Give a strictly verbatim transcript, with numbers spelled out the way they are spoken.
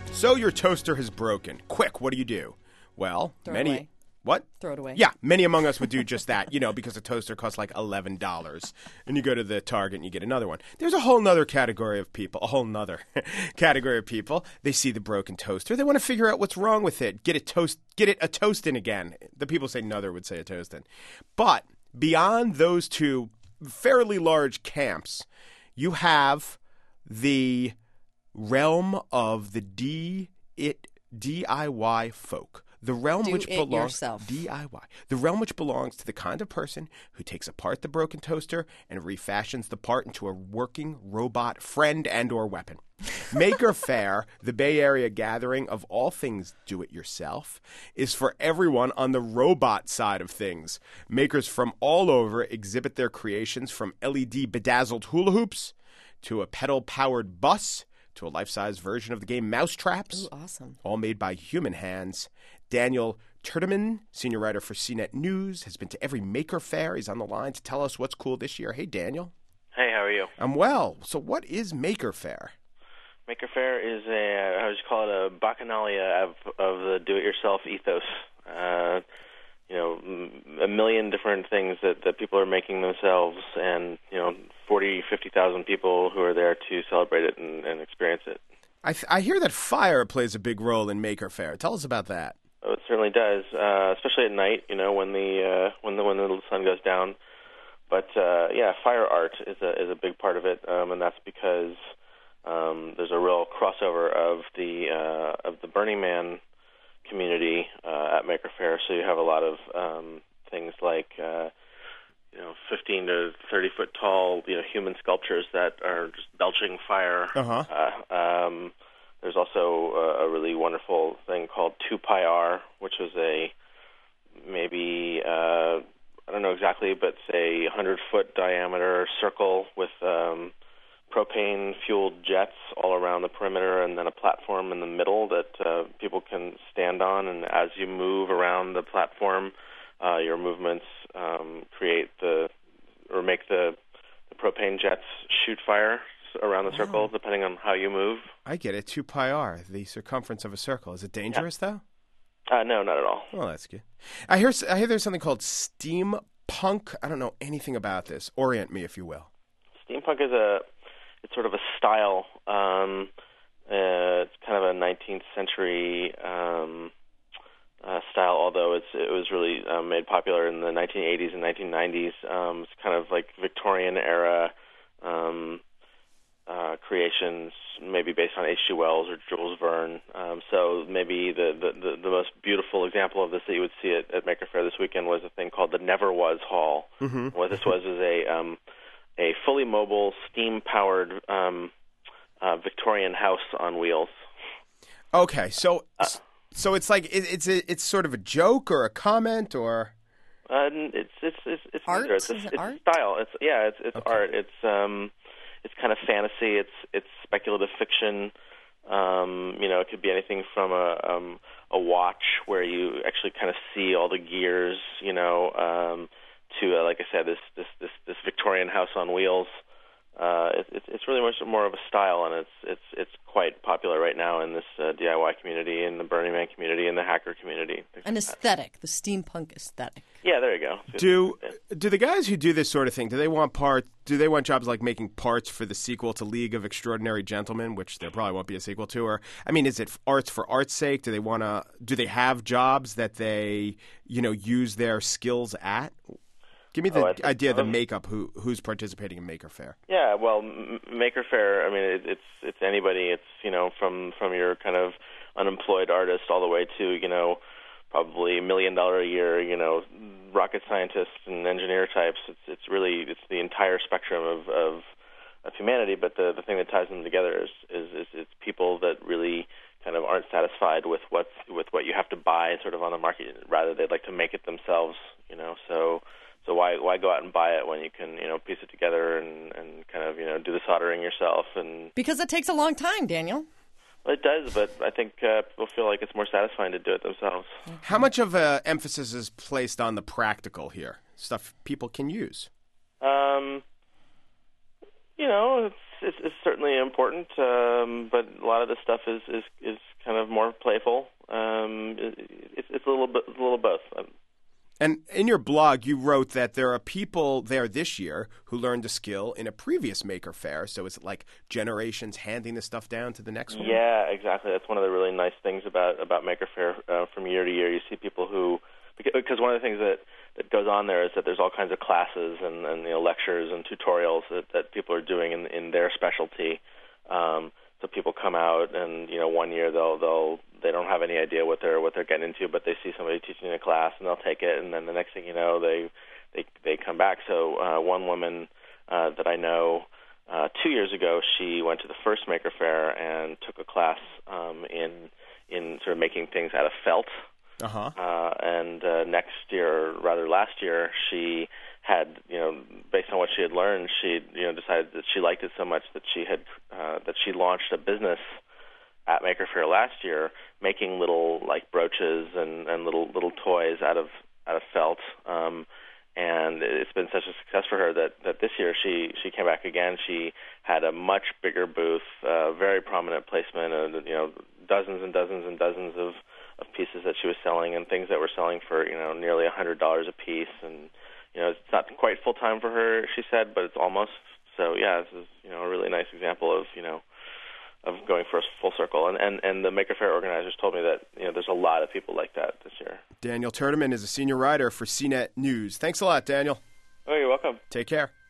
So your toaster has broken. Quick, what do you do? Well, Throw many... it away. What? Throw it away. Yeah, many among us would do just that, you know, because a toaster costs like eleven dollars. And you go to the Target and you get another one. There's a whole nother category of people, a whole nother category of people. They see the broken toaster. They want to figure out what's wrong with it. Get it toast, get it a toastin' again. The people say nother would say a toastin'. But beyond those two fairly large camps, you have the realm of the D it D I Y folk. The realm Do which it belongs yourself. D I Y. The realm which belongs to the kind of person who takes apart the broken toaster and refashions the part into a working robot friend and or weapon. Maker Faire, the Bay Area gathering of all things do-it-yourself, is for everyone on the robot side of things. Makers from all over exhibit their creations, from L E D bedazzled hula hoops to a pedal-powered bus to a life-size version of the game Mousetraps. Ooh, awesome. All made by human hands. Daniel Turteman, senior writer for C net News, has been to every Maker Faire. He's on the line to tell us what's cool this year. Hey, Daniel. Hey, how are you? I'm well. So what is Maker Faire? Maker Faire is a, how would you call it, a bacchanalia of, of the do-it-yourself ethos. Uh, you know, a million different things that, that people are making themselves, and, you know, forty, fifty thousand people who are there to celebrate it and, and experience it. I, th- I hear that fire plays a big role in Maker Faire. Tell us about that. Oh, it certainly does, uh, especially at night, you know, when the uh, when the when the sun goes down. But uh, yeah, fire art is a is a big part of it, um, and that's because um, there's a real crossover of the uh, of the Burning Man community uh, at Maker Faire. So you have a lot of um, things like uh, you know, fifteen to thirty foot tall, you know, human sculptures that are just belching fire. Uh-huh. Uh, um, there's also a, a really wonderful thing called two pi R, which is a maybe uh, I don't know exactly, but say one hundred foot diameter circle with um, propane fueled jets all around the perimeter, and then a platform in the middle that uh, people can stand on. And as you move around the platform, uh, your movements um, create the or make the, the propane jets shoot fire around the circle, Wow. depending on how you move. I get it. two pi r, the circumference of a circle. Is it dangerous, though? Uh, no, not at all. Well, that's good. I hear I hear there's something called steampunk. I don't know anything about this. Orient me, if you will. Steampunk is a it's sort of a style. Um, uh, it's kind of a nineteenth century um, uh, style, although it's it was really um, made popular in the nineteen eighties and nineteen nineties. Um, it's kind of like Victorian era um, uh, creations, maybe based on H G. Wells or Jules Verne. Um, so maybe the, the, the, the most beautiful example of this that you would see at, at Maker Faire this weekend was a thing called the Never Was Hall. Mm-hmm. What this was is a um, a fully mobile, steam-powered um, uh, Victorian house on wheels. Okay, so Uh, so it's like it, it's a, it's sort of a joke or a comment or. Uh, it's it's it's it's Art? neither. It's, Is it it's art? style. It's yeah. It's it's Okay. art. It's um, it's kind of fantasy. It's it's speculative fiction. Um, you know, it could be anything from a um, a watch where you actually kind of see all the gears. You know, um, to uh, like I said, this this this this Victorian house on wheels. Uh, it, it's it's really much more of a style, and it's it's it's quite popular right now in this uh, D I Y community, in the Burning Man community, in the hacker community. things An like that. aesthetic, the steampunk aesthetic. Yeah, there you go. Do do the guys who do this sort of thing? Do they want part? Do they want jobs like making parts for the sequel to League of Extraordinary Gentlemen, which there probably won't be a sequel to? Or I mean, is it arts for art's sake? Do they want to? Do they have jobs that they you know use their skills at? Give me the Oh, I think- idea of the um, makeup who who's participating in Maker Faire. Yeah, well, M- Maker Faire. I mean, it, it's it's anybody. It's you know from from your kind of unemployed artist all the way to you know probably a million dollar a year you know rocket scientists and engineer types. It's it's really it's the entire spectrum of of, of humanity. But the the thing that ties them together is is, is it's people that really kind of aren't satisfied with what's with what you have to buy sort of on the market. Rather, they'd like to make it themselves. You know, so. So why why go out and buy it when you can you know piece it together and, and kind of you know do the soldering yourself and Because it takes a long time, Daniel. well, it does, but I think uh, people feel like it's more satisfying to do it themselves. How much of a emphasis is placed on the practical here? Stuff people can use. Um, you know, it's it's, it's certainly important, um, but a lot of this stuff is, is, is kind of more playful. Um, it, it's it's a little bit a little both. And in your blog, you wrote that there are people there this year who learned a skill in a previous Maker Faire. So is it like generations handing this stuff down to the next one? Yeah, exactly. That's one of the really nice things about about Maker Faire. Uh, from year to year, you see people who, because one of the things that, that goes on there is that there's all kinds of classes and, and you know, lectures and tutorials that, that people are doing in, in their specialty. Um, so people come out and, you know, one year they'll they'll they don't have any idea what they're what they're getting into, but they see somebody teaching a class and they'll take it, and then the next thing you know, they they they come back. So uh, one woman uh, that I know, uh, two years ago, she went to the first Maker Faire and took a class um, in in sort of making things out of felt. Uh-huh. Uh, and uh, next year, or rather last year, she had, you know, based on what she had learned, she, you know, decided that she liked it so much that she had uh, that she launched a business at Maker Faire last year, making little like brooches and, and little little toys out of out of felt. Um, and it's been such a success for her that, that this year she, she came back again. She had a much bigger booth, uh, very prominent placement, and you know, dozens and dozens and dozens of, of pieces that she was selling, and things that were selling for, you know, nearly a hundred dollars a piece. And you know, it's not quite full time for her, she said, but it's almost. So yeah, this is, you know, a really nice example of, you know, of going for a full circle. And, and, and the Maker Faire organizers told me that, you know, there's a lot of people like that this year. Daniel Turdeman is a senior writer for C net News. Thanks a lot, Daniel. Oh, you're welcome. Take care.